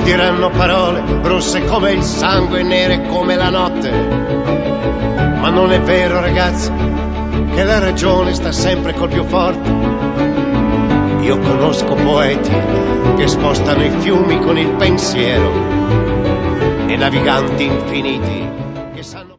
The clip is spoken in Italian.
diranno parole rosse come il sangue e nere come la notte. Ma non è vero, ragazzi, che la ragione sta sempre col più forte. Io conosco poeti che spostano i fiumi con il pensiero e naviganti infiniti che sanno